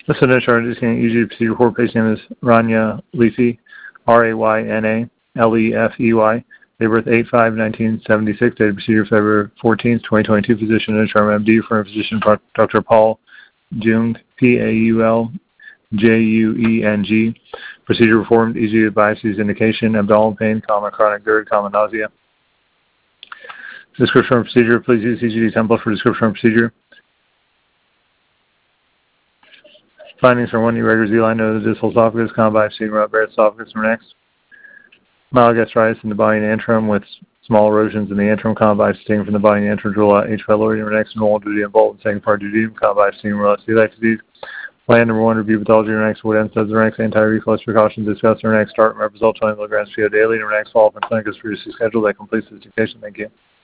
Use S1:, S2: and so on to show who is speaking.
S1: Listen to chart discounting EG procedure report. Patient name is Ranya Leafy, Rayna Lefey. Date of birth 8/5/1976. Date of procedure February 14th, 2022. Physician and Charm MD. Referring physician Dr. Paul Jung, PAULJUENG. Procedure performed. EG biopsies indication abdominal pain, common chronic GERD, common nausea. Description of procedure. Please use CGD template for description of procedure. Findings from one irregular Z-line of the distal esophagus, common biopsy around Barrett's esophagus. Next, mild gastritis in the body and antrum with small erosions in the antrum, common biopsy from the body and antrum, rule out H. pylori. Next, normal duty involved in second part duty, common biopsy rule out celiac disease. Plan number 1, review pathology. Next, what NSAIDs. Next, anti-reflux precautions discussed. Next, start result 20 milligrams PO daily. Next, follow up in clinic as previously scheduled. That completes this dictation. Thank you.